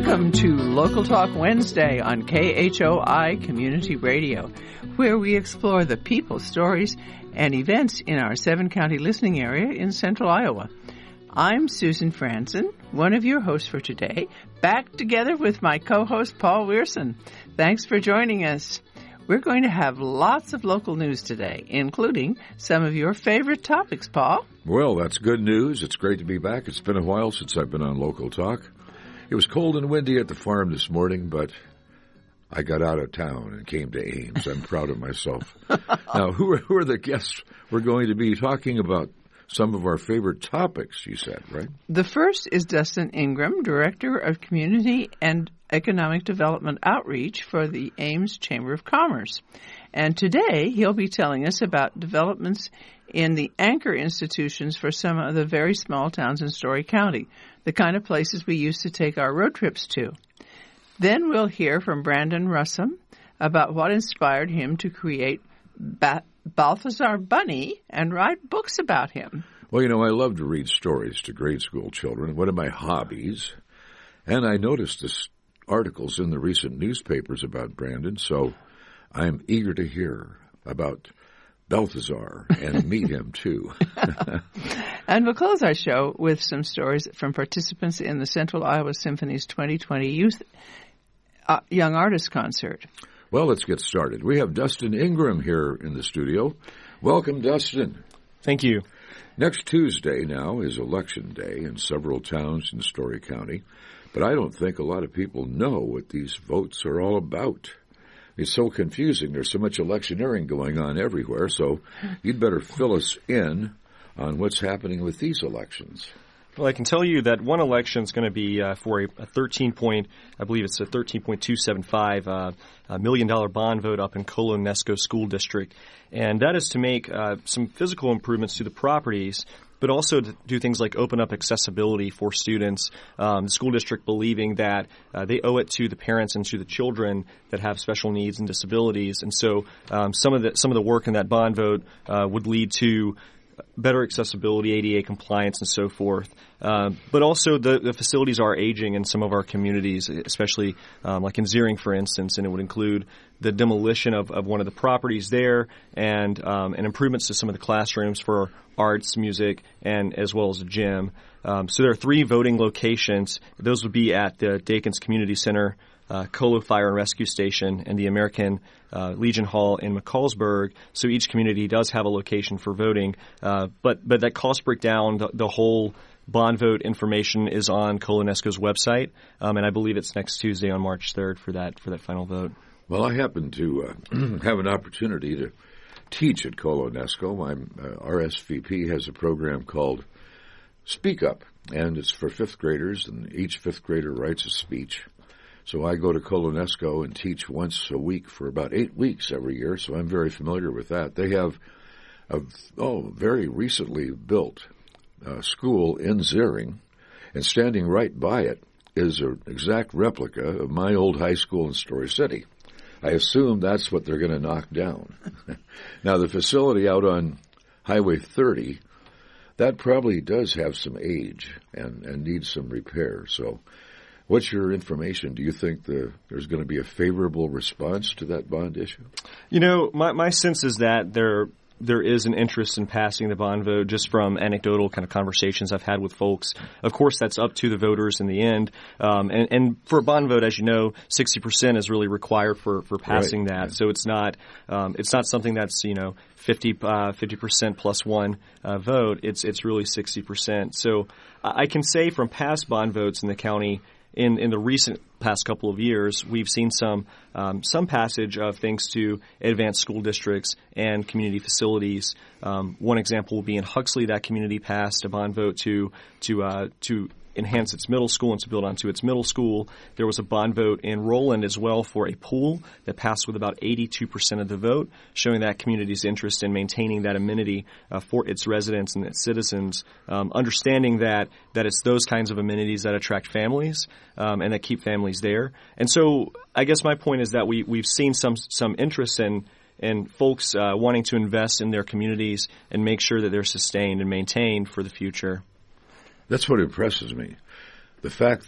Welcome to Local Talk Wednesday on KHOI Community Radio, where we explore the people, stories, and events in our 7-county listening area in central Iowa. I'm Susan Franzen, one of your hosts for today, back together with my co-host Paul Weirson. Thanks for joining us. We're going to have lots of local news today, including some of your favorite topics, Paul. Well, that's good news. It's great to be back. It's been a while since I've been on Local Talk. It was cold and windy at the farm this morning, but I got out of town and came to Ames. I'm proud of myself. Now, who are the guests we're going to be talking about? Some of our favorite topics, you said, right? The first is Dustin Ingram, Director of Community and Economic Development Outreach for the Ames Chamber of Commerce. And today he'll be telling us about developments in the anchor institutions for some of the very small towns in Story County, the kind of places we used to take our road trips to. Then we'll hear from Brandon Russum about what inspired him to create Balthazar Bunny and write books about him. Well, you know, I love to read stories to grade school children, one of my hobbies. And I noticed this articles in the recent newspapers about Brandon, so I'm eager to hear about Balthazar and meet him, too. And we'll close our show with some stories from participants in the Central Iowa Symphony's 2020 Youth Young Artist Concert. Well, let's get started. We have Dustin Ingram here in the studio. Welcome, Dustin. Thank you. Next Tuesday now is Election Day in several towns in Story County, but I don't think a lot of people know what these votes are all about. It's so confusing. There's so much electioneering going on everywhere, so you'd better fill us in on what's happening with these elections. Well, I can tell you that one election is going to be for a 13.275 million dollar bond vote up in Colo-Nesco School District, and that is to make some physical improvements to the properties, but also to do things like open up accessibility for students. The school district believing that they owe it to the parents and to the children that have special needs and disabilities, and so some of the work in that bond vote would lead to better accessibility, ADA compliance, and so forth. But also the facilities are aging in some of our communities, especially like in Zering, for instance, and it would include the demolition of one of the properties there and improvements to some of the classrooms for arts, music, and as well as a gym. So there are 3 voting locations. Those would be at the Dakins Community Center, Colo Fire and Rescue Station, and the American Legion Hall in McCallsburg. So each community does have a location for voting, but that cost breakdown, the whole bond vote information is on Colo-Nesco's website, and I believe it's next Tuesday on March 3rd for that final vote. Well, I happen to have an opportunity to teach at Colo-Nesco. My RSVP has a program called Speak Up, and it's for 5th graders, and each 5th grader writes a speech. So I go to Colo-Nesco and teach once a week for about 8 weeks every year, so I'm very familiar with that. They have a very recently built school in Zering, and standing right by it is an exact replica of my old high school in Story City. I assume that's what they're going to knock down. Now, the facility out on Highway 30, that probably does have some age and needs some repair, so what's your information? Do you think there's going to be a favorable response to that bond issue? You know, my sense is that there is an interest in passing the bond vote just from anecdotal kind of conversations I've had with folks. Of course, that's up to the voters in the end. And for a bond vote, as you know, 60% is really required for passing that. Yeah. So it's not something that's, 50% plus one vote. It's really 60%. So I can say from past bond votes in the county, in the recent past couple of years, we've seen some passage of things to advanced school districts and community facilities. One example will be in Huxley. That community passed a bond vote to enhance its middle school and to build onto its middle school. There was a bond vote in Roland as well for a pool that passed with about 82% of the vote, showing that community's interest in maintaining that amenity for its residents and its citizens, understanding that it's those kinds of amenities that attract families and that keep families there. And so I guess my point is that we've seen some interest in folks wanting to invest in their communities and make sure that they're sustained and maintained for the future. That's what impresses me. The fact that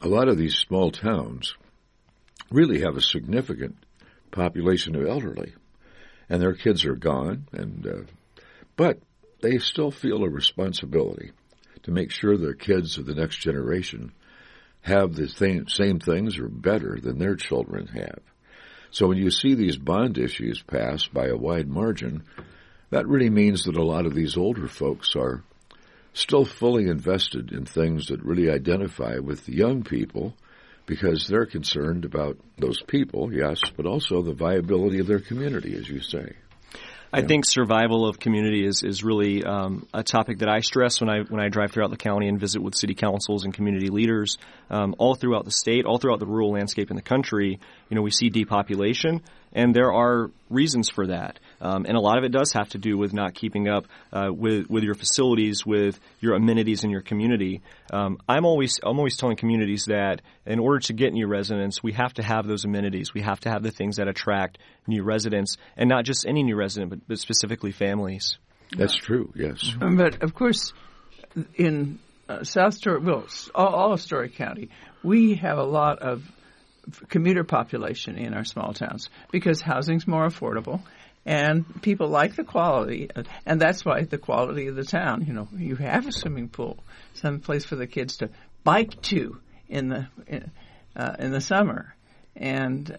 a lot of these small towns really have a significant population of elderly, and their kids are gone, but they still feel a responsibility to make sure their kids of the next generation have the same things or better than their children have. So when you see these bond issues passed by a wide margin, that really means that a lot of these older folks are still fully invested in things that really identify with the young people, because they're concerned about those people, yes, but also the viability of their community, as you say. I think survival of community is really a topic that I stress when I drive throughout the county and visit with city councils and community leaders all throughout the state, all throughout the rural landscape in the country. We see depopulation, and there are reasons for that. And a lot of it does have to do with not keeping up with your facilities, with your amenities in your community. I'm always telling communities that in order to get new residents, we have to have those amenities. We have to have the things that attract new residents, and not just any new resident, but specifically families. That's true, yes. But, of course, in South Story, all of Story County, we have a lot of commuter population in our small towns because housing's more affordable and people like the quality, and that's why the quality of the town, you have a swimming pool, some place for the kids to bike to in the summer, and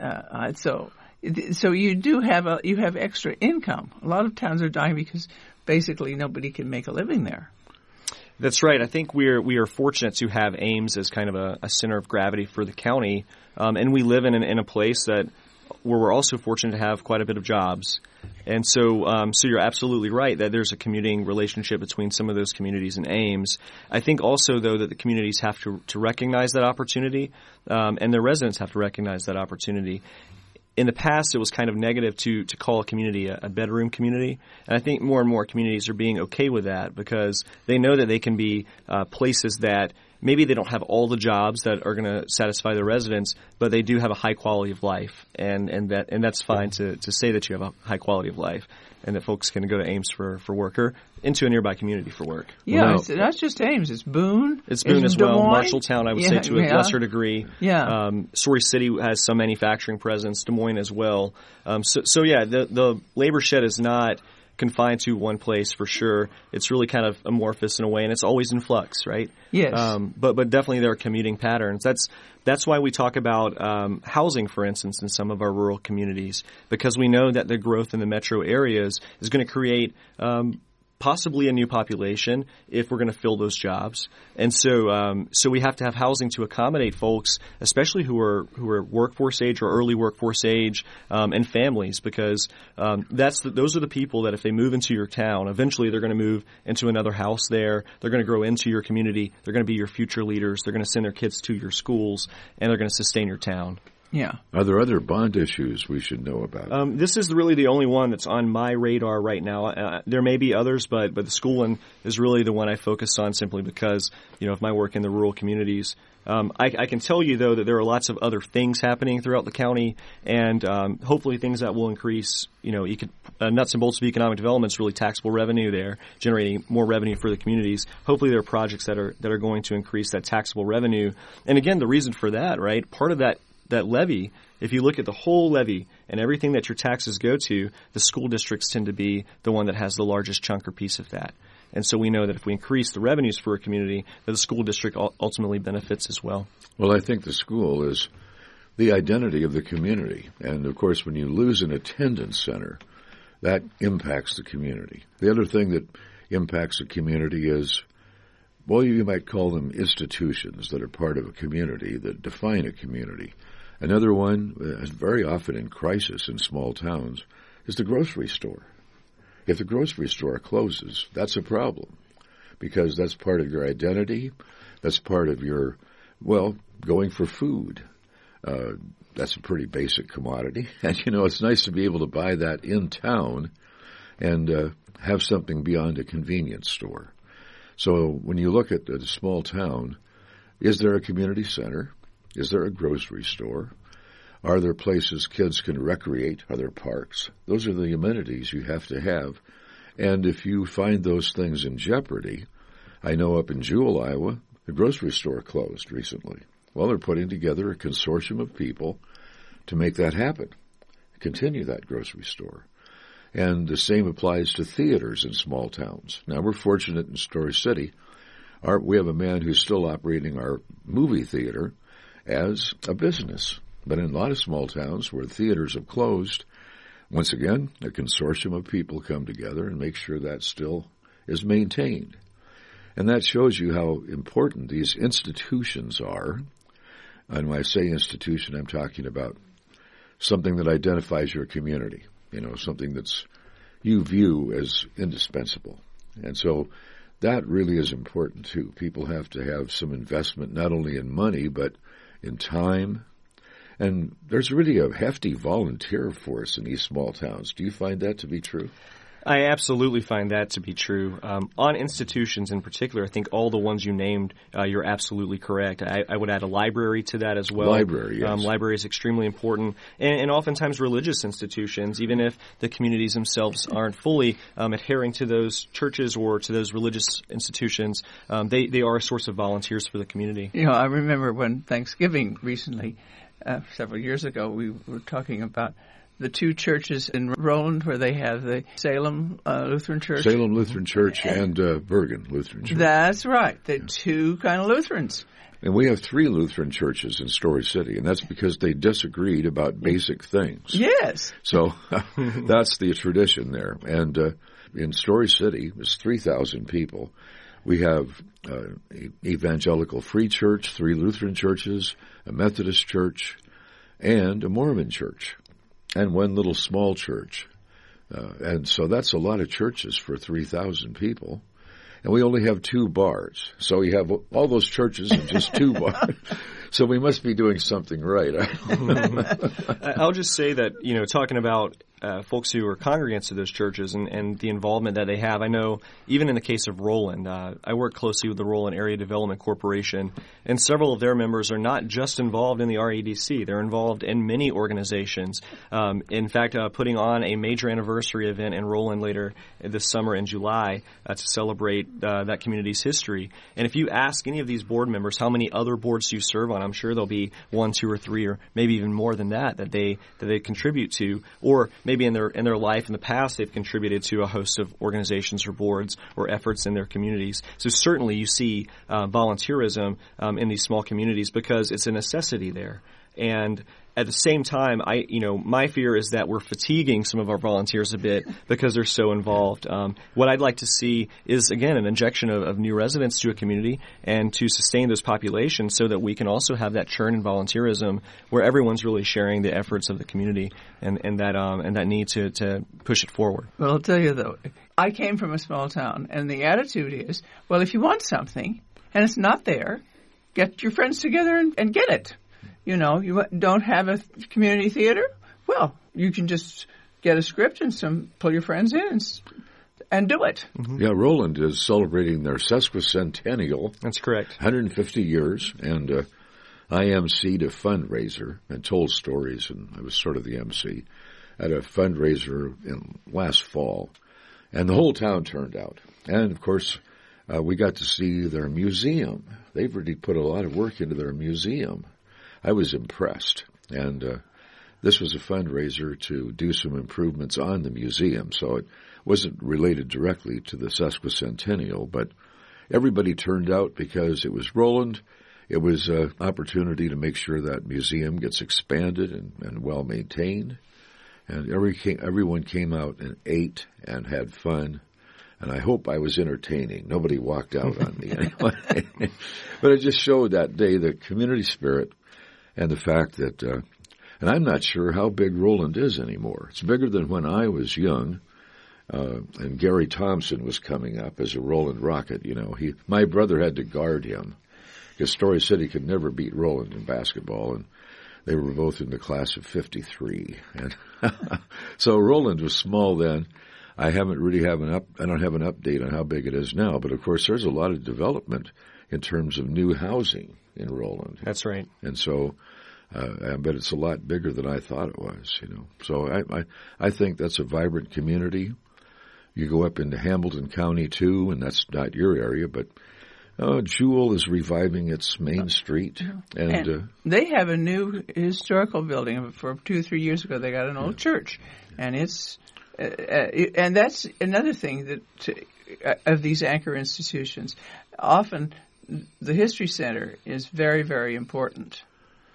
so you do have you have extra income. A lot of towns are dying because basically nobody can make a living there. That's right. I think we are fortunate to have Ames as kind of a center of gravity for the county, and we live in a place where we're also fortunate to have quite a bit of jobs. And so you're absolutely right that there's a commuting relationship between some of those communities and Ames. I think also, though, that the communities have to recognize that opportunity, and their residents have to recognize that opportunity. In the past, it was kind of negative to call a community a bedroom community. And I think more and more communities are being okay with that because they know that they can be places that maybe they don't have all the jobs that are going to satisfy their residents, but they do have a high quality of life. And that's fine to say that you have a high quality of life and that folks can go to Ames for work or into a nearby community for work. Yeah, it's not just Ames. It's Boone. It's Boone as well. Marshalltown, I would say, to a lesser degree. Yeah. Story City has some manufacturing presence. Des Moines as well. The labor shed is not confined to one place for sure. It's really kind of amorphous in a way, and it's always in flux, right? Yes. But definitely there are commuting patterns. That's why we talk about housing, for instance, in some of our rural communities, because we know that the growth in the metro areas is going to create possibly a new population if we're going to fill those jobs. And so we have to have housing to accommodate folks, especially who are workforce age or early workforce age, and families, because those are the people that if they move into your town, eventually they're going to move into another house there. They're going to grow into your community. They're going to be your future leaders. They're going to send their kids to your schools, and they're going to sustain your town. Yeah. Are there other bond issues we should know about? This is really the only one that's on my radar right now. There may be others, but the school one is really the one I focus on simply because, of my work in the rural communities. I can tell you, though, that there are lots of other things happening throughout the county, and hopefully things that will increase, nuts and bolts of economic development is really taxable revenue there, generating more revenue for the communities. Hopefully there are projects that are going to increase that taxable revenue. And again, the reason for that, right, part of that levy, if you look at the whole levy and everything that your taxes go to, the school districts tend to be the one that has the largest chunk or piece of that. And so we know that if we increase the revenues for a community, that the school district ultimately benefits as well. Well, I think the school is the identity of the community. And, of course, when you lose an attendance center, that impacts the community. The other thing that impacts the community is, well, you might call them institutions that are part of a community, that define a community. Another one, very often in crisis in small towns, is the grocery store. If the grocery store closes, that's a problem because that's part of your identity. That's part of your, going for food. That's a pretty basic commodity. And, it's nice to be able to buy that in town and have something beyond a convenience store. So when you look at a small town, is there a community center? Is there a grocery store? Are there places kids can recreate? Are there parks? Those are the amenities you have to have. And if you find those things in jeopardy, I know up in Jewell, Iowa, the grocery store closed recently. Well, they're putting together a consortium of people to make that happen, continue that grocery store. And the same applies to theaters in small towns. Now, we're fortunate in Story City. We have a man who's still operating our movie theater as a business. But in a lot of small towns where theaters have closed, once again, a consortium of people come together and make sure that still is maintained. And that shows you how important these institutions are. And when I say institution, I'm talking about something that identifies your community, something that's you view as indispensable. And so that really is important, too. People have to have some investment, not only in money, but in time. And there's really a hefty volunteer force in these small towns. Do you find that to be true? I absolutely find that to be true. On institutions in particular, I think all the ones you named, you're absolutely correct. I would add a library to that as well. Library, yes. Library is extremely important. And oftentimes religious institutions, even if the communities themselves aren't fully adhering to those churches or to those religious institutions, they are a source of volunteers for the community. I remember when Thanksgiving recently, several years ago, we were talking about the two churches in Roland where they have the Salem Lutheran Church. Salem Lutheran Church and Bergen Lutheran Church. That's right. The two kind of Lutherans. And we have 3 Lutheran churches in Story City, and that's because they disagreed about basic things. Yes. So that's the tradition there. And in Story City, there's 3,000 people. We have Evangelical Free Church, 3 Lutheran churches, a Methodist church, and a Mormon church. And 1 little small church. And so that's a lot of churches for 3,000 people. And we only have 2 bars. So you have all those churches and just 2 bars. So we must be doing something right. I'll just say that, talking about folks who are congregants of those churches and the involvement that they have. I know even in the case of Roland, I work closely with the Roland Area Development Corporation, and several of their members are not just involved in the REDC. They're involved in many organizations. In fact, putting on a major anniversary event in Roland later this summer in July to celebrate that community's history. And if you ask any of these board members how many other boards do you serve on, I'm sure there'll be 1, 2, or 3, or maybe even more than that they contribute to, or maybe in their life in the past they've contributed to a host of organizations or boards or efforts in their communities. So certainly you see volunteerism in these small communities because it's a necessity there. And at the same time, my fear is that we're fatiguing some of our volunteers a bit because they're so involved. What I'd like to see is, again, an injection of new residents to a community and to sustain those populations so that we can also have that churn in volunteerism where everyone's really sharing the efforts of the community and that need to push it forward. Well, I'll tell you, though, I came from a small town, and the attitude is, well, if you want something and it's not there, get your friends together and get it. You don't have a community theater? Well, you can just get a script and pull your friends in and do it. Mm-hmm. Yeah, Roland is celebrating their sesquicentennial. That's correct. 150 years, and I emceed a fundraiser and told stories, and I was sort of the MC at a fundraiser last fall. And the whole town turned out. And, of course, we got to see their museum. They've really put a lot of work into their museum. I was impressed, and this was a fundraiser to do some improvements on the museum, so it wasn't related directly to the sesquicentennial, but everybody turned out because it was Roland. It was an opportunity to make sure that museum gets expanded and well maintained, and everyone came out and ate and had fun. And I hope I was entertaining. Nobody walked out on me anyway. But it just showed that day the community spirit. And the fact that, and I'm not sure how big Roland is anymore. It's bigger than when I was young, and Gary Thompson was coming up as a Roland Rocket. My brother had to guard him because Story City could never beat Roland in basketball, and they were both in the class of 53. And so Roland was small then. I don't have an update on how big it is now, but of course there's a lot of development in terms of new housing in Roland. That's right. And so, I bet it's a lot bigger than I thought it was, So I think that's a vibrant community. You go up into Hamilton County too, and that's not your area, but Jewel is reviving its Main Street. And they have a new historical building. For 2 or 3 years ago, they got an old church. And it's and that's another thing that of these anchor institutions. Often the History Center is very, very important.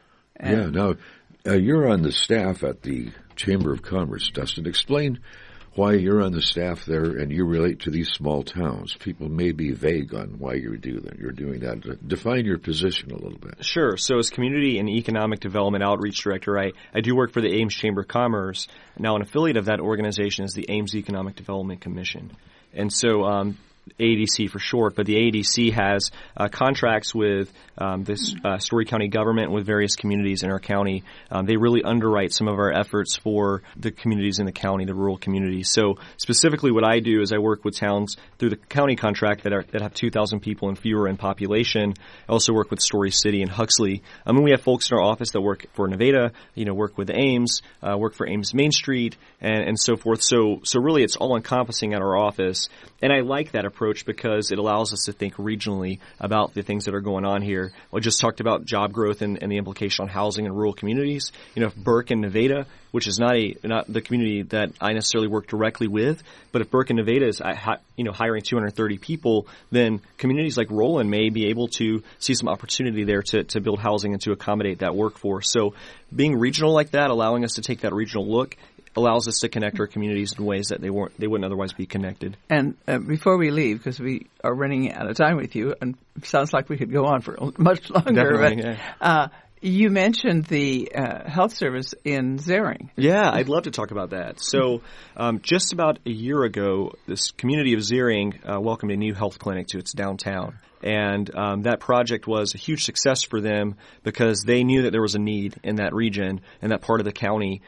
And now you're on the staff at the Chamber of Commerce, Dustin. Explain why you're on the staff there and you relate to these small towns. People may be vague on why you're doing that. Define your position a little bit. Sure. So as Community and Economic Development Outreach Director, I do work for the Ames Chamber of Commerce. Now, an affiliate of that organization is the Ames Economic Development Commission. And so AEDC for short, but the AEDC has contracts with this Story County government, with various communities in our county. They really underwrite some of our efforts for the communities in the county, the rural communities. So specifically what I do is I work with towns through the county contract that have 2,000 people and fewer in population. I also work with Story City and Huxley. And we have folks in our office that work for Nevada, work with Ames, work for Ames Main Street, and so forth. So really it's all encompassing at our office. And I like that approach because it allows us to think regionally about the things that are going on here. I just talked about job growth and the implication on housing in rural communities. If Burke and Nevada, which is not the community that I necessarily work directly with, but if Burke and Nevada is hiring 230 people, then communities like Roland may be able to see some opportunity there to build housing and to accommodate that workforce. So being regional like that, allowing us to take that regional look, allows us to connect our communities in ways that they wouldn't otherwise be connected. And before we leave, because we are running out of time with you, and it sounds like we could go on for much longer. Definitely, but, you mentioned the health service in Zering. Yeah, I'd love to talk about that. So just about a year ago, this community of Zering welcomed a new health clinic to its downtown. And that project was a huge success for them because they knew that there was a need in that region and that part of the county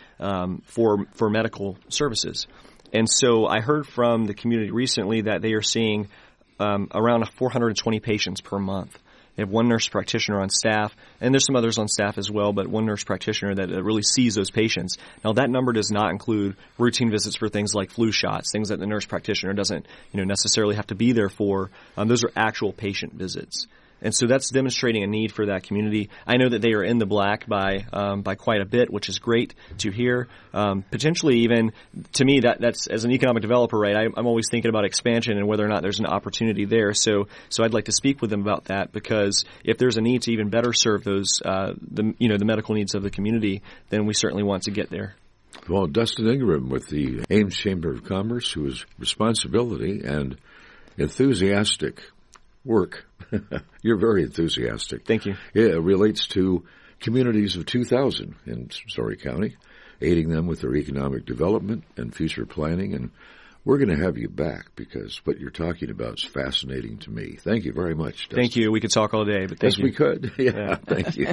for medical services. And so I heard from the community recently that they are seeing around 420 patients per month. They have one nurse practitioner on staff, and there's some others on staff as well, but one nurse practitioner that really sees those patients. Now, that number does not include routine visits for things like flu shots, things that the nurse practitioner doesn't necessarily have to be there for. Those are actual patient visits. And so that's demonstrating a need for that community. I know that they are in the black by quite a bit, which is great to hear. Potentially even, to me, that's as an economic developer, right, I'm always thinking about expansion and whether or not there's an opportunity there. So I'd like to speak with them about that, because if there's a need to even better serve those, the medical needs of the community, then we certainly want to get there. Well, Dustin Ingram with the Ames Chamber of Commerce, whose responsibility and enthusiastic work, you're very enthusiastic. Thank you. It relates to communities of 2,000 in Story County, aiding them with their economic development and future planning. And we're going to have you back because what you're talking about is fascinating to me. Thank you very much, Dustin. Thank you. We could talk all day, but thank you. Yes, we could. Yeah. Thank you.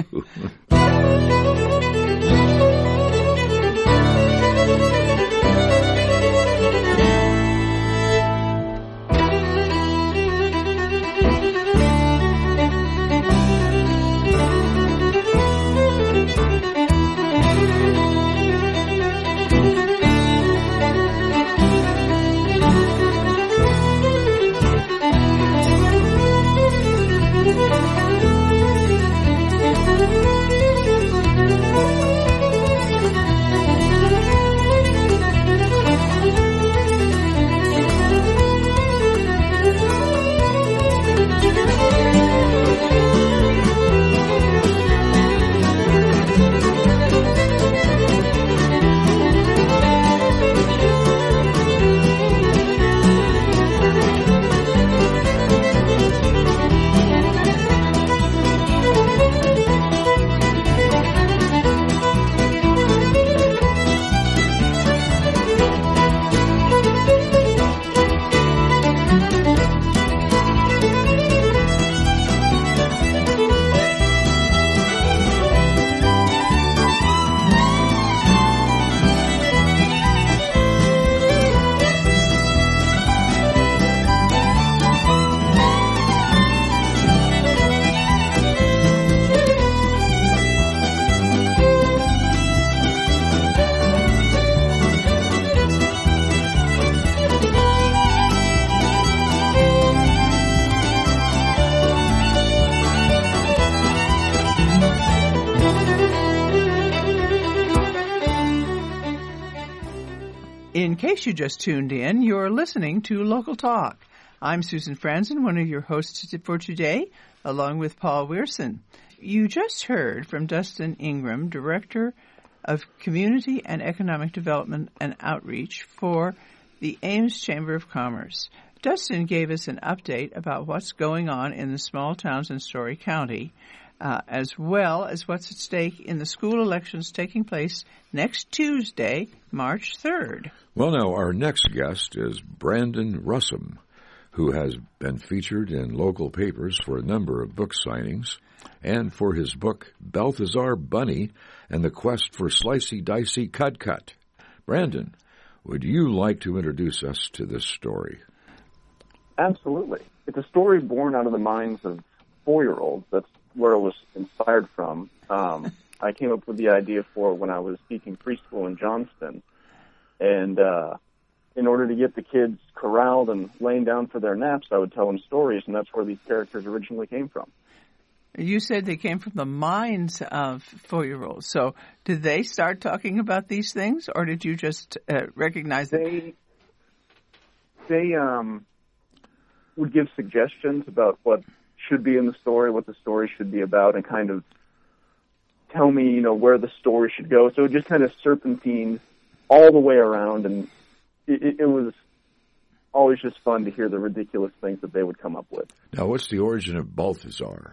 case you just tuned in, you're listening to Local Talk. I'm Susan Franzen, one of your hosts for today, along with Paul Weirson. You just heard from Dustin Ingram, Director of Community and Economic Development and Outreach for the Ames Chamber of Commerce. Dustin gave us an update about what's going on in the small towns in Story County, as well as what's at stake in the school elections taking place next Tuesday, March 3rd. Well, now, our next guest is Brandon Russum, who has been featured in local papers for a number of book signings and for his book, Balthazar Bunny and the Quest for Slicey Dicey Cut. Brandon, would you like to introduce us to this story? Absolutely. It's a story born out of the minds of 4-year-olds. That's where it was inspired from. I came up with the idea for when I was teaching preschool in Johnston. And in order to get the kids corralled and laying down for their naps, I would tell them stories, and that's where these characters originally came from. You said they came from the minds of 4-year-olds. So did they start talking about these things, or did you just recognize them? They would give suggestions about what should be in the story, what the story should be about, and kind of tell me, where the story should go. So it just kind of serpentined all the way around, and it was always just fun to hear the ridiculous things that they would come up with. Now, what's the origin of Balthazar?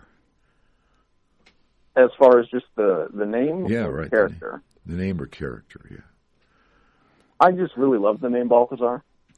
As far as just the name or character? The name or character, yeah. I just really love the name Balthazar.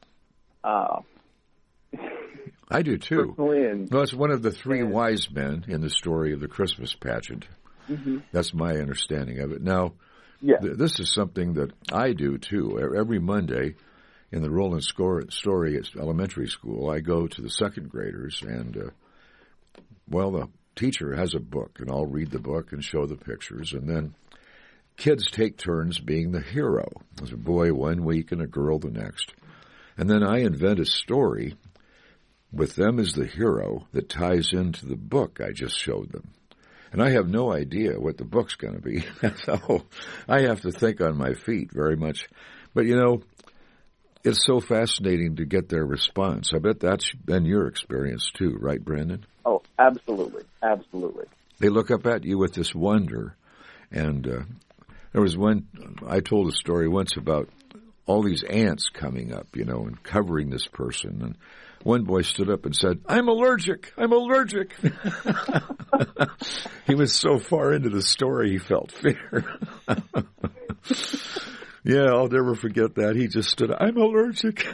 I do, too. Personally, well, it's one of the 3 wise men in the story of the Christmas pageant. Mm-hmm. That's my understanding of it. Now, this is something that I do, too. Every Monday in the Roland Story Elementary School, I go to the second graders, and, the teacher has a book, and I'll read the book and show the pictures, and then kids take turns being the hero. There's a boy one week and a girl the next. And then I invent a story with them as the hero that ties into the book I just showed them. And I have no idea what the book's going to be. So I have to think on my feet very much. But, it's so fascinating to get their response. I bet that's been your experience too, right, Brandon? Oh, absolutely. Absolutely. They look up at you with this wonder. And there was I told a story once about all these ants coming up, and covering this person. And one boy stood up and said, I'm allergic. He was so far into the story, he felt fear. Yeah, I'll never forget that. He just stood up, I'm allergic.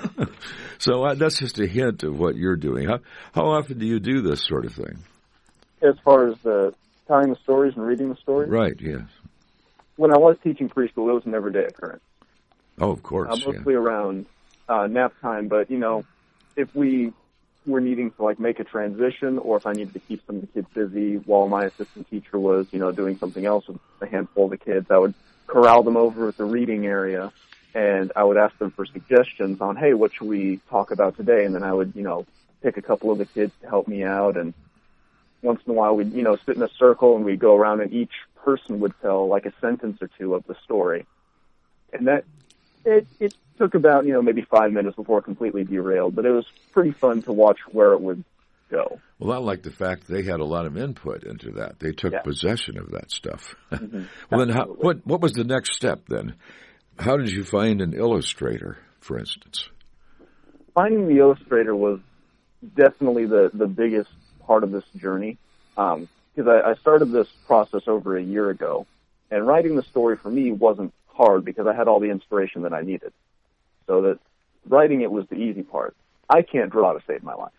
So that's just a hint of what you're doing. How often do you do this sort of thing? As far as telling the stories and reading the stories? Right, yes. When I was teaching preschool, it was an everyday occurrence. Oh, of course. Mostly around nap time, but, if we were needing to, make a transition, or if I needed to keep some of the kids busy while my assistant teacher was, doing something else with a handful of the kids, I would corral them over at the reading area, and I would ask them for suggestions on, hey, what should we talk about today? And then I would, pick a couple of the kids to help me out, and once in a while we'd, sit in a circle and we'd go around, and each person would tell, a sentence or two of the story. And that, it took about, maybe 5 minutes before it completely derailed, but it was pretty fun to watch where it would go. Well, I like the fact they had a lot of input into that. They took possession of that stuff. Mm-hmm. Well, then what was the next step then? How did you find an illustrator, for instance? Finding the illustrator was definitely the biggest part of this journey, because I started this process over a year ago, and writing the story for me wasn't hard because I had all the inspiration that I needed. So that writing it was the easy part. I can't draw to save my life.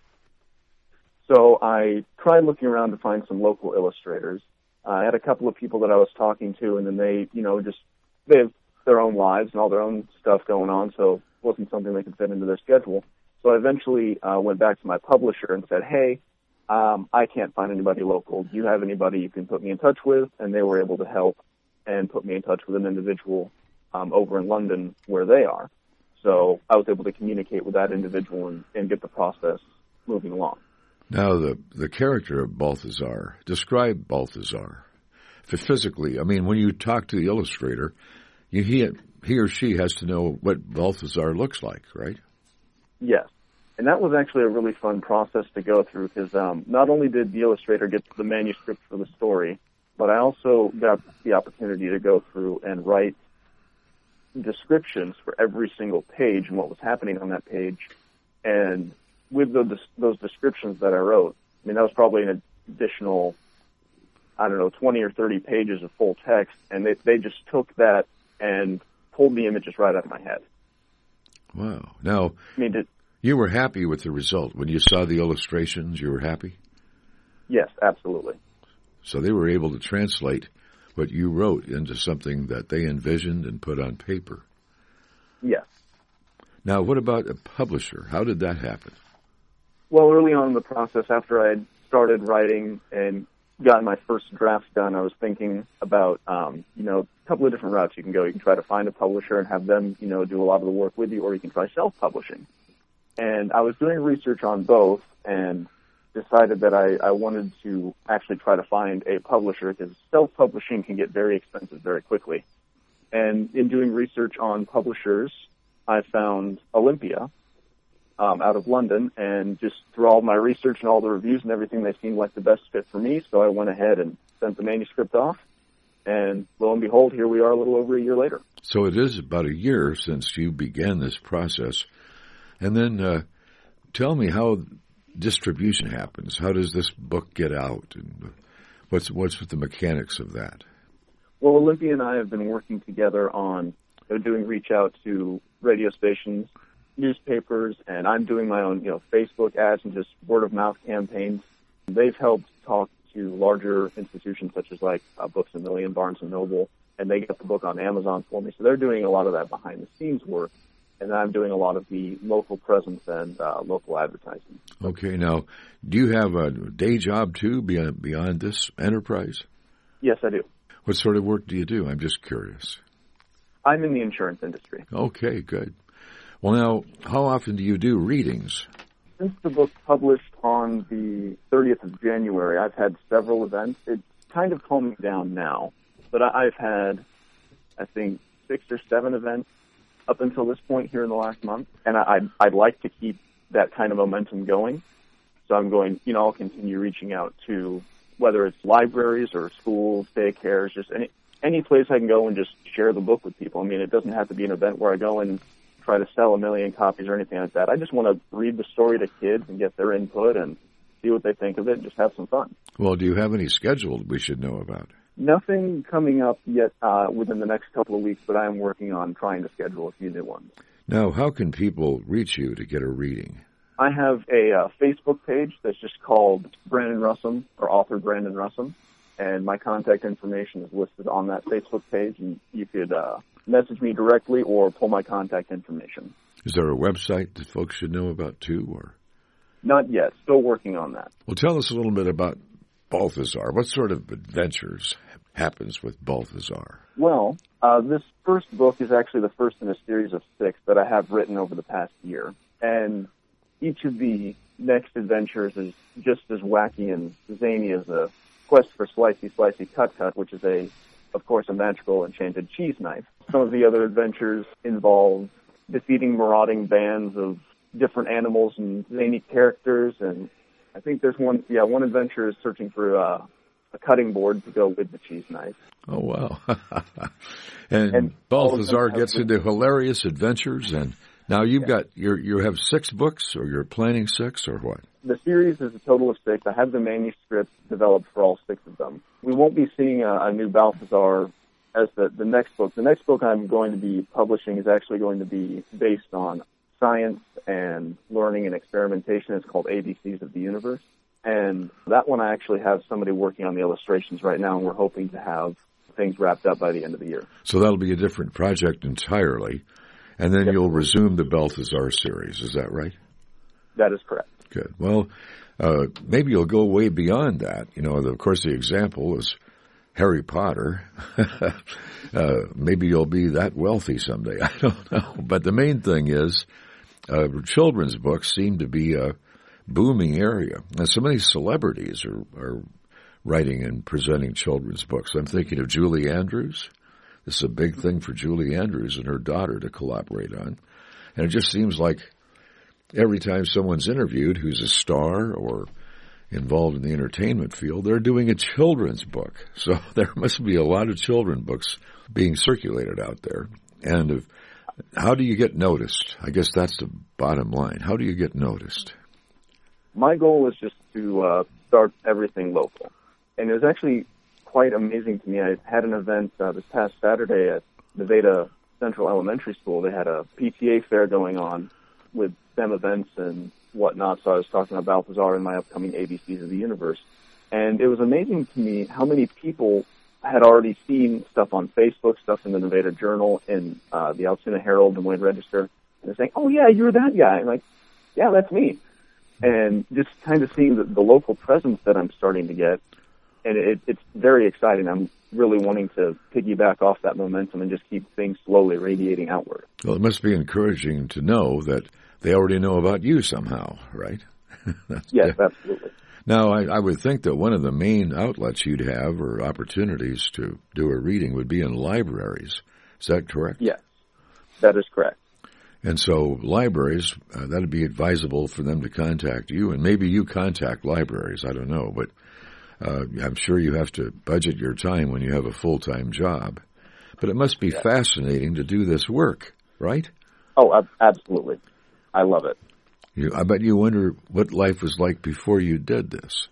So I tried looking around to find some local illustrators. I had a couple of people that I was talking to, and then they have their own lives and all their own stuff going on, so it wasn't something they could fit into their schedule. So I eventually went back to my publisher and said, hey, I can't find anybody local. Do you have anybody you can put me in touch with? And they were able to help and put me in touch with an individual over in London where they are. So I was able to communicate with that individual and get the process moving along. Now, the character of Balthazar, describe Balthazar physically. I mean, when you talk to the illustrator, he he or she has to know what Balthazar looks like, right? Yes. And that was actually a really fun process to go through because not only did the illustrator get the manuscript for the story, but I also got the opportunity to go through and write descriptions for every single page and what was happening on that page. And with those descriptions that I wrote, I mean, that was probably an additional, 20 or 30 pages of full text, and they just took that and pulled the images right out of my head. Wow. Now, I mean, you were happy with the result. When you saw the illustrations, you were happy? Yes, absolutely. So they were able to translate what you wrote into something that they envisioned and put on paper. Yes. Now, what about a publisher? How did that happen? Well, early on in the process, after I had started writing and gotten my first drafts done, I was thinking about, a couple of different routes you can go. You can try to find a publisher and have them, do a lot of the work with you, or you can try self-publishing. And I was doing research on both and decided that I wanted to actually try to find a publisher because self-publishing can get very expensive very quickly. And in doing research on publishers, I found Olympia out of London, and just through all my research and all the reviews and everything, they seemed like the best fit for me, so I went ahead and sent the manuscript off, and lo and behold, here we are a little over a year later. So it is about a year since you began this process. And then tell me how distribution happens. How does this book get out? And what's with the mechanics of that? Well, Olympia and I have been working together on doing reach out to radio stations, newspapers, and I'm doing my own, Facebook ads and just word of mouth campaigns. They've helped talk to larger institutions such as like Books A Million, Barnes and Noble, and they get the book on Amazon for me. So they're doing a lot of that behind the scenes work, and I'm doing a lot of the local presence and local advertising. Okay, now, do you have a day job too beyond this enterprise? Yes, I do. What sort of work do you do? I'm just curious. I'm in the insurance industry. Okay, good. Well, now, how often do you do readings? Since the book published on the 30th of January, I've had several events. It's kind of calming down now, but I've had, I think, 6 or 7 events up until this point here in the last month, and I'd like to keep that kind of momentum going. So I'm going, I'll continue reaching out to whether it's libraries or schools, daycares, just any place I can go and just share the book with people. I mean, it doesn't have to be an event where I go and try to sell 1 million copies or anything like that. I just want to read the story to kids and get their input and see what they think of it and just have some fun. Well, do you have any scheduled we should know about? Nothing coming up yet within the next couple of weeks, but I am working on trying to schedule a few new ones. Now, how can people reach you to get a reading? I have a Facebook page that's just called Brandon Russum, or author Brandon Russum, and my contact information is listed on that Facebook page, and you could message me directly or pull my contact information. Is there a website that folks should know about too, or? Not yet. Still working on that. Well, tell us a little bit about Balthazar. What sort of adventures happens with Balthazar? Well, this first book is actually the first in a series of 6 that I have written over the past year. And each of the next adventures is just as wacky and zany as a quest for Slicey Slicey Cut Cut, which is of course, a magical enchanted cheese knife. Some of the other adventures involve defeating marauding bands of different animals and zany characters, and I think there's one adventure is searching for a cutting board to go with the cheese knife. Oh, wow. and Balthazar gets into hilarious adventures, and now you have 6 books, or you're planning 6, or what? The series is a total of 6. I have the manuscripts developed for all 6 of them. We won't be seeing a new Balthazar as the next book. The next book I'm going to be publishing is actually going to be based on science and learning and experimentation. It's called ABCs of the Universe. And that one I actually have somebody working on the illustrations right now, and we're hoping to have things wrapped up by the end of the year. So that'll be a different project entirely, and then you'll resume the Balthazar series. Is that right? That is correct. Good. Well, maybe you'll go way beyond that. Of course, the example is Harry Potter. Maybe you'll be that wealthy someday. I don't know. But the main thing is children's books seem to be a booming area. And so many celebrities are writing and presenting children's books. I'm thinking of Julie Andrews, This is a big thing for Julie Andrews and her daughter to collaborate on. And it just seems like every time someone's interviewed who's a star or involved in the entertainment field, they're doing a children's book. So there must be a lot of children's books being circulated out there. And how do you get noticed? I guess that's the bottom line. How do you get noticed? My goal is just to start everything local. And it was actually quite amazing to me. I had an event this past Saturday at Nevada Central Elementary School. They had a PTA fair going on with STEM events and whatnot. So I was talking about Balthazar and my upcoming ABCs of the Universe. And it was amazing to me how many people had already seen stuff on Facebook, stuff in the Nevada Journal, in the Altoona Herald and Wayne Register. And they're saying, oh, yeah, you're that guy. I'm like, yeah, that's me. And just kind of seeing the local presence that I'm starting to get. And it's very exciting. I'm really wanting to piggyback off that momentum and just keep things slowly radiating outward. Well, it must be encouraging to know that they already know about you somehow, right? Yes, absolutely. Now, I would think that one of the main outlets you'd have or opportunities to do a reading would be in libraries. Is that correct? Yes, that is correct. And so libraries, that would be advisable for them to contact you, and maybe you contact libraries, I don't know, but I'm sure you have to budget your time when you have a full-time job. But it must be fascinating to do this work, right? Oh, absolutely. I love it. I bet you wonder what life was like before you did this.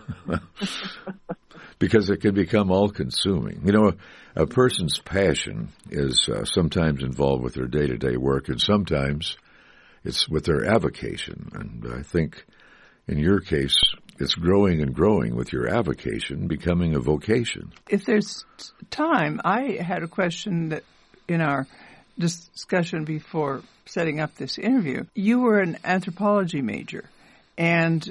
Because it can become all-consuming. You know, a person's passion is sometimes involved with their day-to-day work, and sometimes it's with their avocation. And I think in your case, it's growing and growing with your avocation becoming a vocation. If there's time, I had a question that in our discussion before setting up this interview. You were an anthropology major, and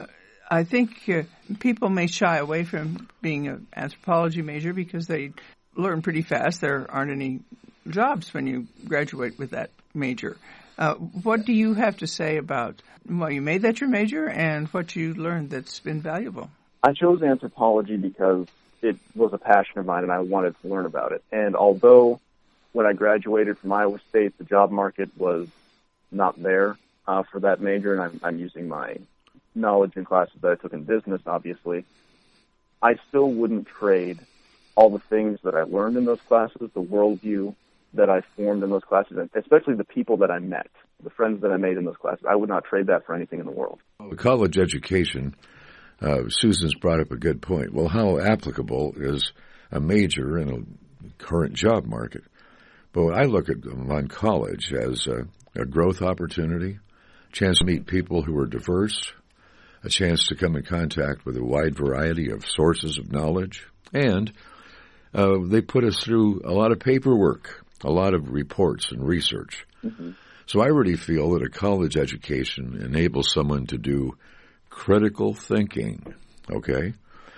I think people may shy away from being an anthropology major because they learn pretty fast. There aren't any jobs when you graduate with that major. What do you have to say about why you made that your major and what you learned that's been valuable? I chose anthropology because it was a passion of mine and I wanted to learn about it. And although when I graduated from Iowa State, the job market was not there for that major, and I'm using my knowledge in classes that I took in business, obviously, I still wouldn't trade all the things that I learned in those classes, the worldview that I formed in those classes, and especially the people that I met, the friends that I made in those classes. I would not trade that for anything in the world. The college education, Susan's brought up a good point. Well, how applicable is a major in a current job market? But I look at on college as a growth opportunity, a chance to meet people who are diverse, a chance to come in contact with a wide variety of sources of knowledge, and they put us through a lot of paperwork, a lot of reports and research. Mm-hmm. So I really feel that a college education enables someone to do critical thinking, okay?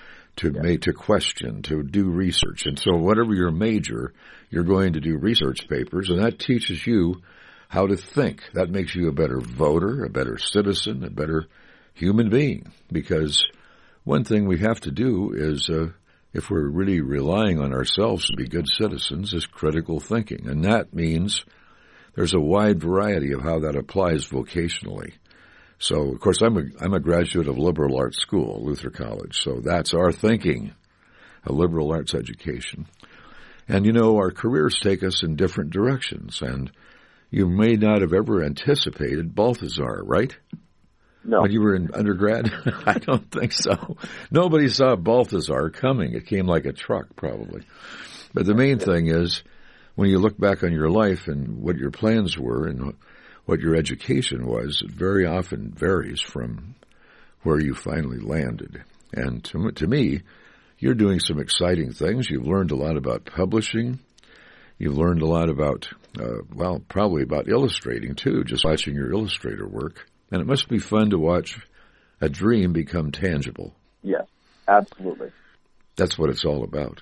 To question, to do research. And so whatever your major, you're going to do research papers, and that teaches you how to think. That makes you a better voter, a better citizen, a better human being. Because one thing we have to do is, if we're really relying on ourselves to be good citizens, is critical thinking. And that means there's a wide variety of how that applies vocationally. So, of course, I'm a graduate of liberal arts school, Luther College. So that's our thinking, a liberal arts education. And, you know, our careers take us in different directions. And you may not have ever anticipated Balthazar, right? No. When you were in undergrad? I don't think so. Nobody saw Balthazar coming. It came like a truck, probably. But the main thing is, when you look back on your life and what your plans were and what your education was, it very often varies from where you finally landed. And to me, you're doing some exciting things. You've learned a lot about publishing. You've learned a lot about, probably about illustrating, too, just watching your illustrator work. And it must be fun to watch a dream become tangible. Yes, absolutely. That's what it's all about.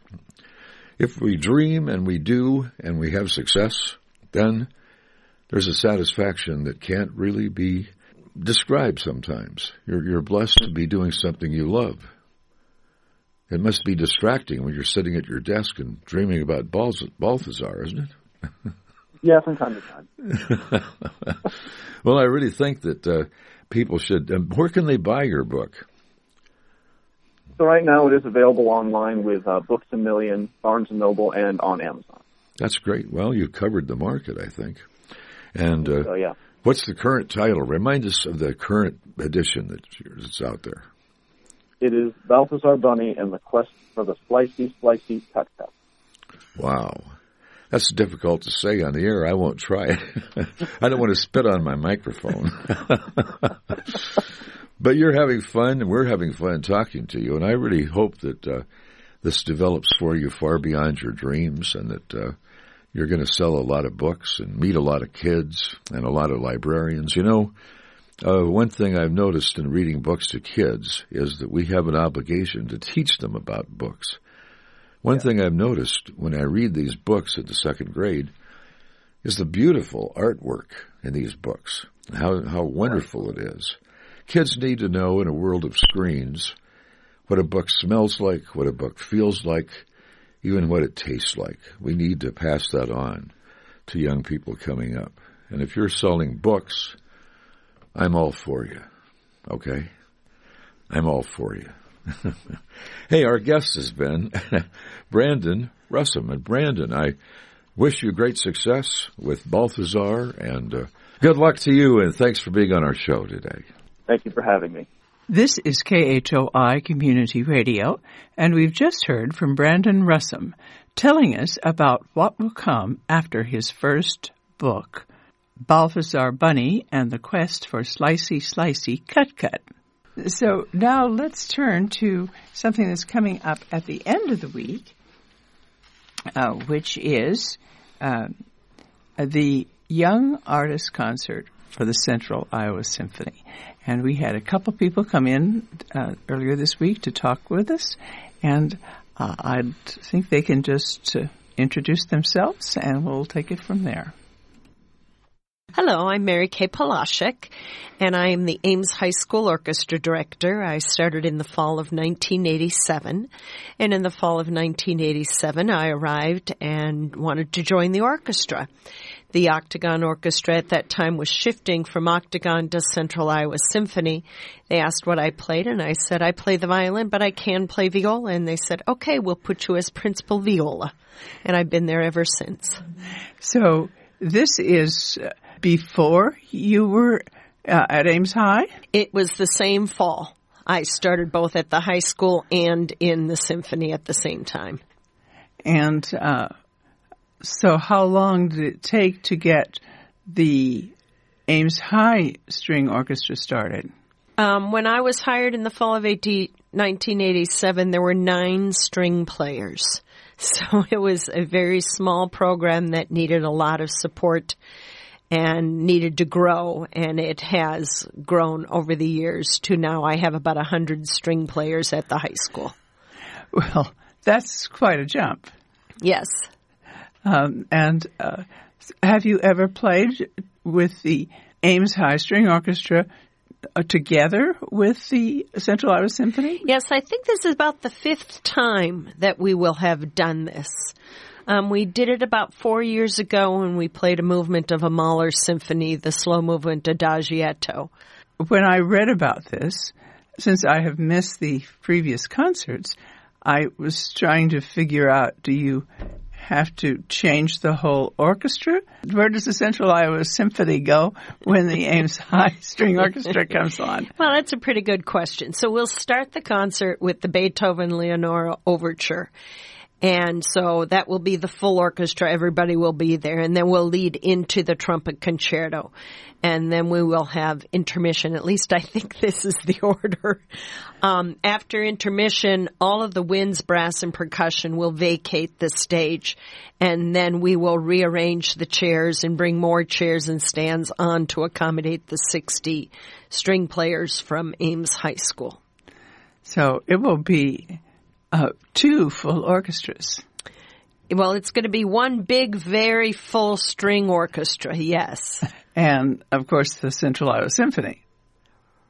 If we dream and we do and we have success, then there's a satisfaction that can't really be described sometimes. You're blessed to be doing something you love. It must be distracting when you're sitting at your desk and dreaming about Balthazar, isn't it? Yeah, from time to time. Well, I really think that people should. Where can they buy your book? So right now it is available online with Books A Million, Barnes & Noble, and on Amazon. That's great. Well, you've covered the market, I think. And So, yeah. what's the current title? Remind us of the current edition that's out there. It is Balthazar Bunny and the Quest for the Slicey, Cut. Wow. That's difficult to say on the air. I won't try it. I don't want to spit on my microphone. But you're having fun, and we're having fun talking to you, and I really hope that this develops for you far beyond your dreams, and that you're going to sell a lot of books and meet a lot of kids and a lot of librarians. You know, one thing I've noticed in reading books to kids is that we have an obligation to teach them about books. One thing I've noticed when I read these books at the second grade is the beautiful artwork in these books, how wonderful it is. Kids need to know in a world of screens what a book smells like, what a book feels like, even what it tastes like. We need to pass that on to young people coming up. And if you're selling books, I'm all for you. Okay? I'm all for you. Hey, our guest has been Brandon Russum. And Brandon, I wish you great success with Balthazar, and good luck to you, and thanks for being on our show today. Thank you for having me. This is KHOI Community Radio, and we've just heard from Brandon Russum telling us about what will come after his first book, Balthazar Bunny and the Quest for Slicey, Cut. So now let's turn to something that's coming up at the end of the week, which is the Young Artist Concert for the Central Iowa Symphony. And we had a couple people come in earlier this week to talk with us, and I think they can just introduce themselves, and we'll take it from there. Hello, I'm Mary Kay Palashik, and I am the Ames High School Orchestra Director. I started in the fall of 1987, and in the fall of 1987, I arrived and wanted to join the orchestra. The Octagon Orchestra at that time was shifting from Octagon to Central Iowa Symphony. They asked what I played, and I said, I play the violin, but I can play viola. And they said, okay, we'll put you as principal viola. And I've been there ever since. So this is before you were at Ames High? It was the same fall. I started both at the high school and in the symphony at the same time. And so how long did it take to get the Ames High String Orchestra started? When I was hired in the fall of 1987, there were 9 string players. So it was a very small program that needed a lot of support and needed to grow, and it has grown over the years to now I have about 100 string players at the high school. Well, that's quite a jump. Yes. And have you ever played with the Ames High String Orchestra together with the Central Iowa Symphony? Yes, I think this is about the 5th time that we will have done this. We did it about 4 years ago when we played a movement of a Mahler symphony, the slow movement Adagietto. When I read about this, since I have missed the previous concerts, I was trying to figure out, do you have to change the whole orchestra? Where does the Central Iowa Symphony go when the Ames High String Orchestra comes on? Well, that's a pretty good question. So we'll start the concert with the Beethoven Leonora Overture. And so that will be the full orchestra. Everybody will be there. And then we'll lead into the trumpet concerto. And then we will have intermission. At least I think this is the order. After intermission, all of the winds, brass, and percussion will vacate the stage. And then we will rearrange the chairs and bring more chairs and stands on to accommodate the 60 string players from Ames High School. So it will be 2 full orchestras. Well, it's going to be one big, very full string orchestra, yes. And, of course, the Central Iowa Symphony.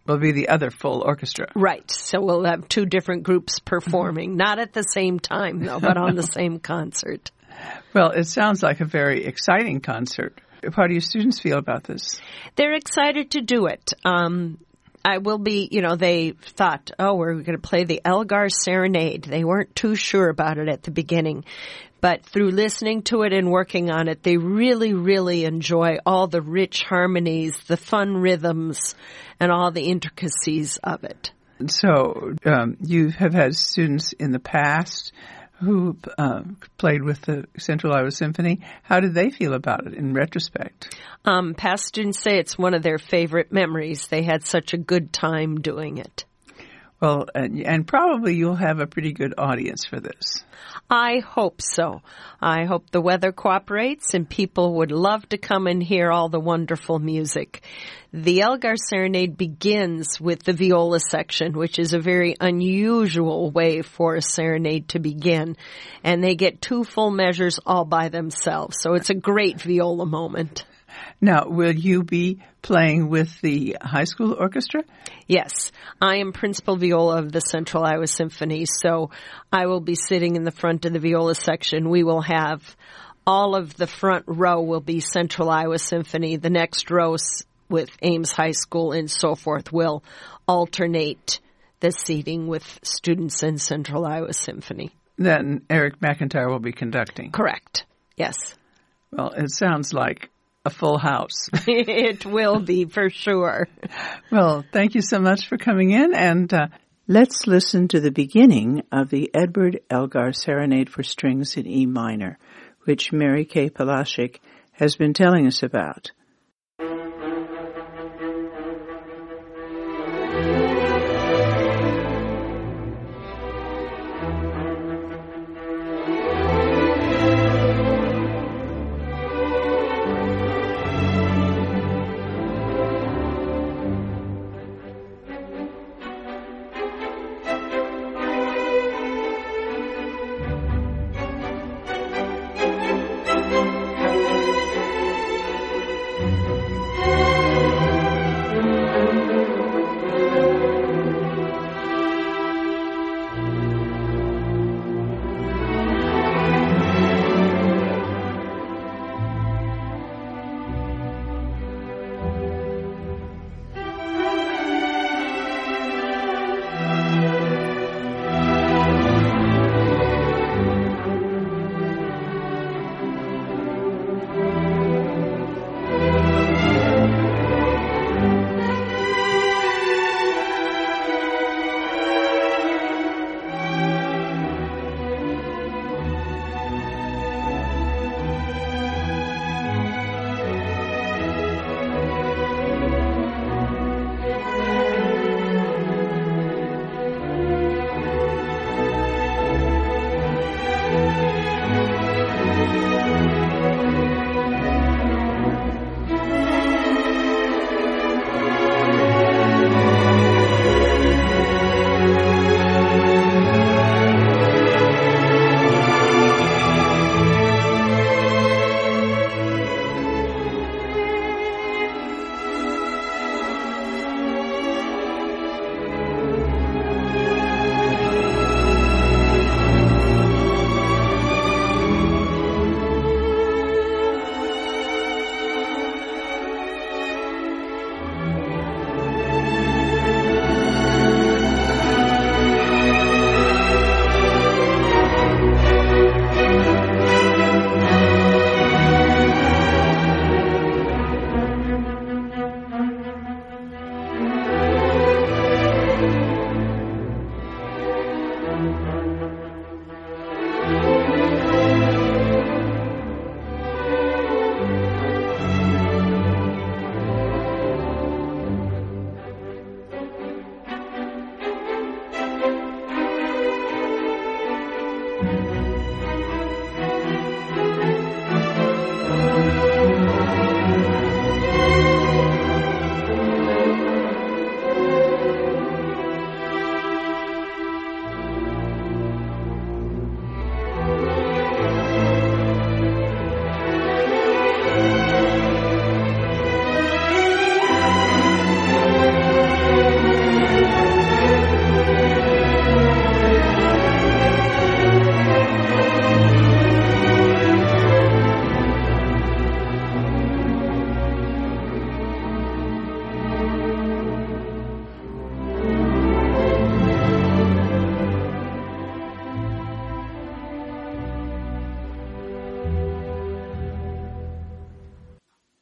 will be the other full orchestra. Right. So we'll have two different groups performing, not at the same time, though, but on the same concert. Well, it sounds like a very exciting concert. How do your students feel about this? They're excited to do it. I will be, they thought, we're going to play the Elgar Serenade. They weren't too sure about it at the beginning. But through listening to it and working on it, they really, really enjoy all the rich harmonies, the fun rhythms, and all the intricacies of it. So you have had students in the past who played with the Central Iowa Symphony. How did they feel about it in retrospect? Past students say it's one of their favorite memories. They had such a good time doing it. Well, and probably you'll have a pretty good audience for this. I hope so. I hope the weather cooperates and people would love to come and hear all the wonderful music. The Elgar Serenade begins with the viola section, which is a very unusual way for a serenade to begin. And they get two full measures all by themselves. So it's a great viola moment. Now, will you be playing with the high school orchestra? Yes. I am principal viola of the Central Iowa Symphony, so I will be sitting in the front of the viola section. We will have all of the front row will be Central Iowa Symphony. The next row with Ames High School and so forth will alternate the seating with students in Central Iowa Symphony. Then Eric McIntyre will be conducting. Correct. Yes. Well, it sounds like a full house. It will be, for sure. Well, thank you so much for coming in, and let's listen to the beginning of the Edward Elgar Serenade for Strings in E minor, which Mary Kay Palashik has been telling us about.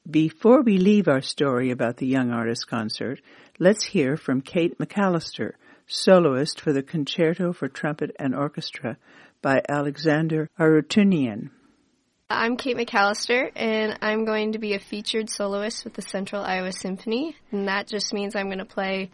Before we leave our story about the Young Artist Concert, let's hear from Kate McAllister, soloist for the Concerto for Trumpet and Orchestra by Alexander Arutunian. I'm Kate McAllister, and I'm going to be a featured soloist with the Central Iowa Symphony, and that just means I'm going to play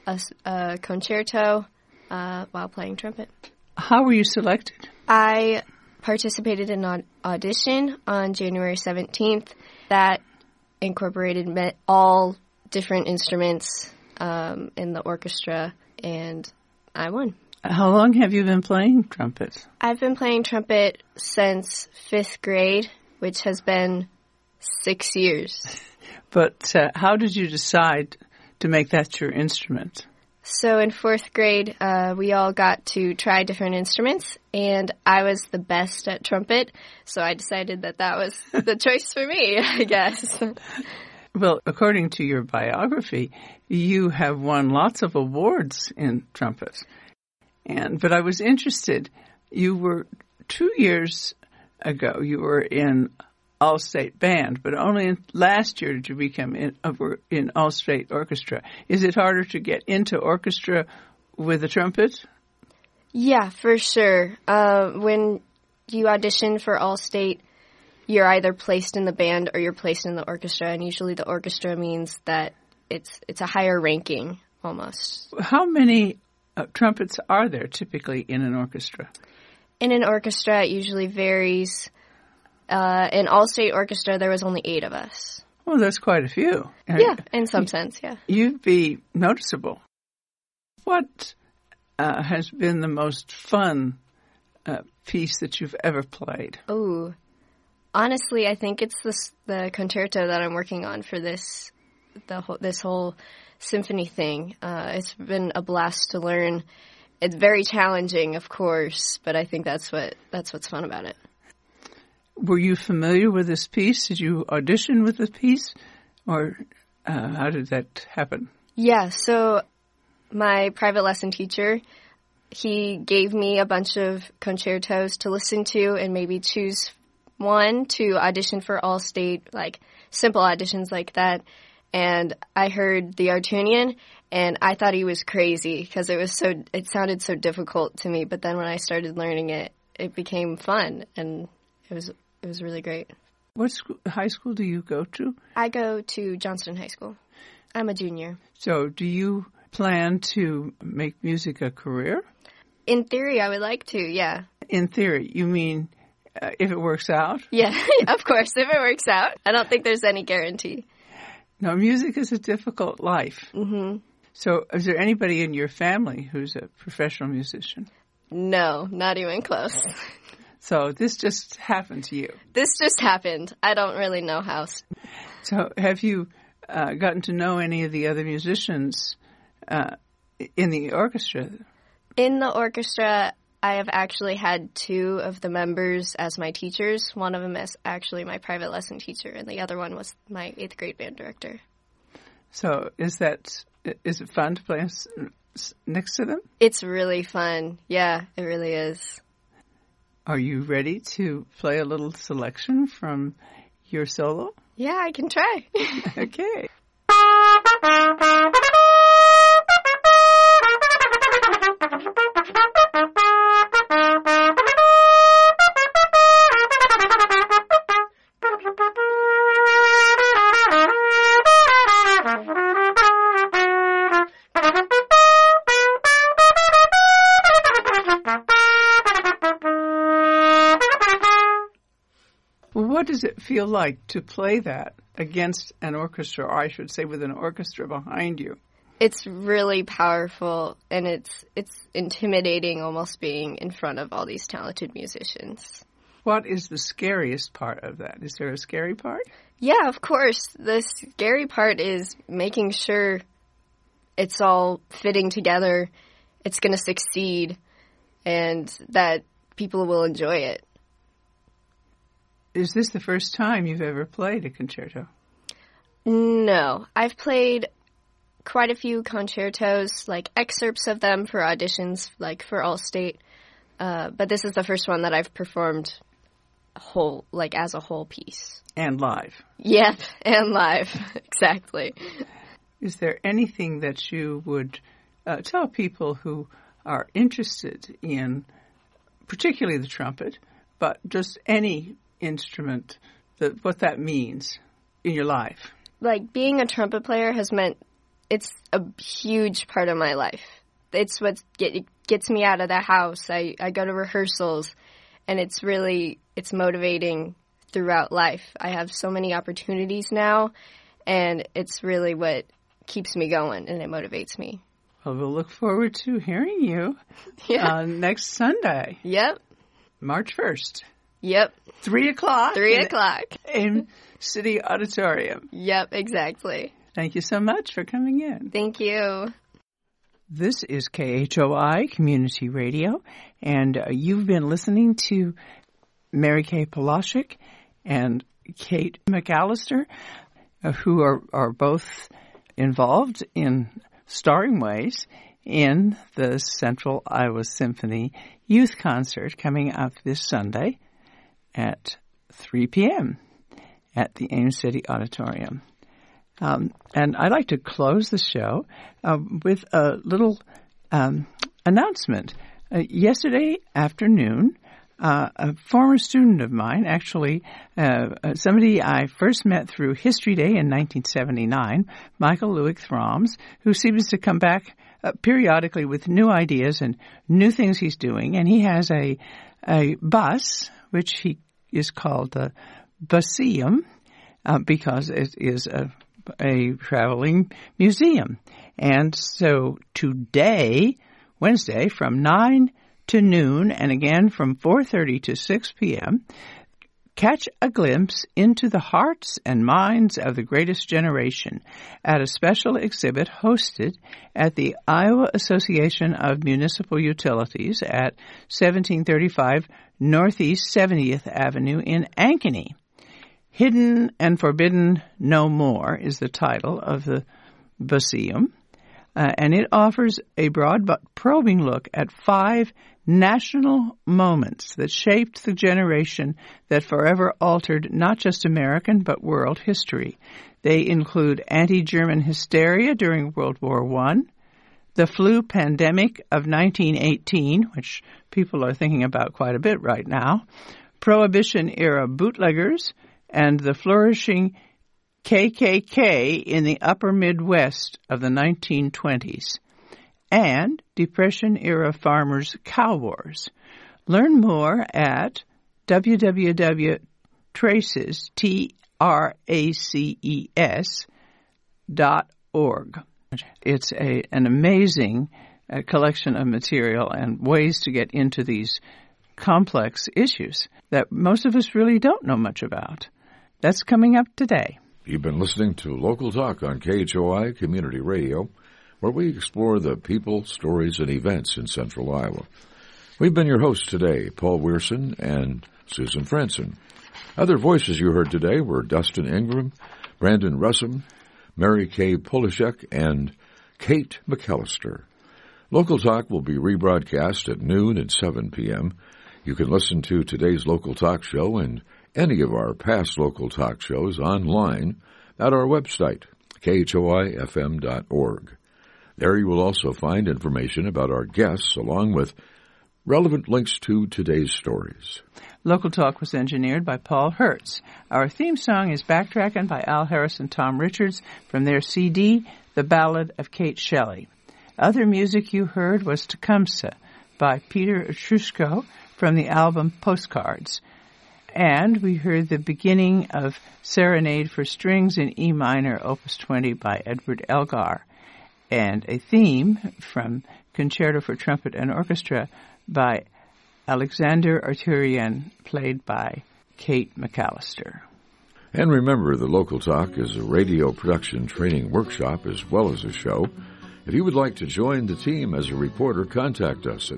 a concerto while playing trumpet. How were you selected? I participated in an audition on January 17th that incorporated all different instruments in the orchestra, and I won. How long have you been playing trumpet? I've been playing trumpet since 5th grade, which has been 6 years. But how did you decide to make that your instrument? So in 4th grade, we all got to try different instruments, and I was the best at trumpet, so I decided that was the choice for me, I guess. Well, according to your biography, you have won lots of awards in trumpet. But I was interested, you were 2 years ago, you were in all-state band, but only last year did you become in all-state orchestra. Is it harder to get into orchestra with a trumpet? Yeah, for sure. When you audition for all-state, you're either placed in the band or you're placed in the orchestra, and usually the orchestra means that it's a higher ranking, almost. How many trumpets are there typically in an orchestra? In an orchestra, it usually varies. In all-state orchestra, there was only 8 of us. Well, that's quite a few. Yeah, in some sense, yeah. You'd be noticeable. What has been the most fun piece that you've ever played? Oh, honestly, I think it's the concerto that I'm working on for this whole symphony thing. It's been a blast to learn. It's very challenging, of course, but I think that's what's fun about it. Were you familiar with this piece? Did you audition with this piece? Or how did that happen? Yeah, so my private lesson teacher, he gave me a bunch of concertos to listen to and maybe choose one to audition for all-state, like simple auditions like that. And I heard the Arutunian, and I thought he was crazy because it sounded so difficult to me. But then when I started learning it, it became fun, and it was really great. What high school do you go to? I go to Johnston High School. I'm a junior. So do you plan to make music a career? In theory, I would like to, yeah. In theory, you mean if it works out? Yeah, of course, if it works out. I don't think there's any guarantee. No, music is a difficult life. Mm-hmm. So is there anybody in your family who's a professional musician? No, not even close. So this just happened to you? This just happened. I don't really know how. So have you gotten to know any of the other musicians in the orchestra? In the orchestra, I have actually had 2 of the members as my teachers. One of them is actually my private lesson teacher, and the other one was my 8th grade band director. So is it fun to play next to them? It's really fun. Yeah, it really is. Are you ready to play a little selection from your solo? Yeah, I can try. Okay. What does it feel like to play that against an orchestra, or I should say with an orchestra behind you? It's really powerful, and it's intimidating almost being in front of all these talented musicians. What is the scariest part of that? Is there a scary part? Yeah, of course. The scary part is making sure it's all fitting together, it's going to succeed, and that people will enjoy it. Is this the first time you've ever played a concerto? No. I've played quite a few concertos, like excerpts of them for auditions, like for All-State. But this is the first one that I've performed as a whole piece. And live. Yep, and live. Exactly. Is there anything that you would tell people who are interested in, particularly the trumpet, but just any instrument, what that means in your life? Like, being a trumpet player has meant it's a huge part of my life. It's what gets me out of the house. I go to rehearsals, and it's motivating throughout life. I have so many opportunities now, and it's really what keeps me going, and it motivates me. Well, we'll look forward to hearing you next Sunday. Yep. March 1st. Yep. 3 o'clock. 3 o'clock. In City Auditorium. Yep, exactly. Thank you so much for coming in. Thank you. This is KHOI Community Radio, and you've been listening to Mary Kay Polashek and Kate McAllister, who are both involved in starring ways in the Central Iowa Symphony Youth Concert coming up this Sunday at 3 p.m. at the Ames City Auditorium. And I'd like to close the show with a little announcement. Yesterday afternoon, a former student of mine, actually somebody I first met through History Day in 1979, Michael Luick Throms, who seems to come back periodically with new ideas and new things he's doing. And he has a bus, which he is called the Buseum, because it is a traveling museum. And so today, Wednesday, from 9 to noon, and again from 4:30 to 6 p.m., catch a glimpse into the hearts and minds of the greatest generation at a special exhibit hosted at the Iowa Association of Municipal Utilities at 1735 Northeast 70th Avenue in Ankeny. Hidden and Forbidden No More is the title of the Buseum, and it offers a broad but probing look at 5 national moments that shaped the generation that forever altered not just American but world history. They include anti-German hysteria during World War I, the flu pandemic of 1918, which people are thinking about quite a bit right now, Prohibition-era bootleggers, and the flourishing KKK in the upper Midwest of the 1920s, and Depression-era farmers' cow wars. Learn more at www.traces.org. It's an amazing collection of material and ways to get into these complex issues that most of us really don't know much about. That's coming up today. You've been listening to Local Talk on KHOI Community Radio, where we explore the people, stories, and events in Central Iowa. We've been your hosts today, Paul Weirson and Susan Franson. Other voices you heard today were Dustin Ingram, Brandon Russum, Mary Kay Polashek, and Kate McAllister. Local Talk will be rebroadcast at noon and 7 p.m. You can listen to today's Local Talk show and any of our past Local Talk shows online at our website, khoifm.org. There you will also find information about our guests along with relevant links to today's stories. Local Talk was engineered by Paul Hertz. Our theme song is Backtrackin' by Al Harris and Tom Richards from their CD, The Ballad of Kate Shelley. Other music you heard was Tecumseh by Peter Etrushko from the album Postcards. And we heard the beginning of Serenade for Strings in E minor, Opus 20 by Edward Elgar, and a theme from Concerto for Trumpet and Orchestra by Alexander Arturian, played by Kate McAllister. And remember, the Local Talk is a radio production training workshop as well as a show. If you would like to join the team as a reporter, contact us at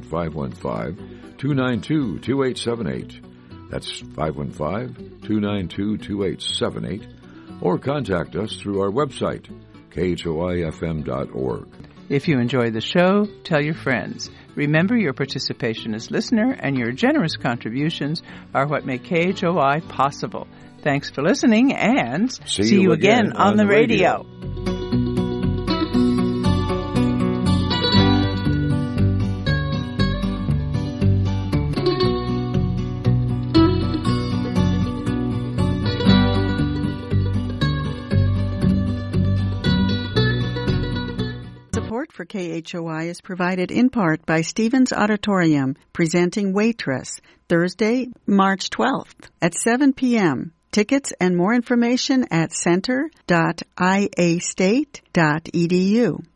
515-292-2878. That's 515-292-2878. Or contact us through our website, khoifm.org. If you enjoy the show, tell your friends. Remember, your participation as listener and your generous contributions are what make KHOI possible. Thanks for listening, and see you again on the radio. For KHOI is provided in part by Stevens Auditorium, presenting Waitress, Thursday, March 12th at 7 p.m. Tickets and more information at center.iastate.edu.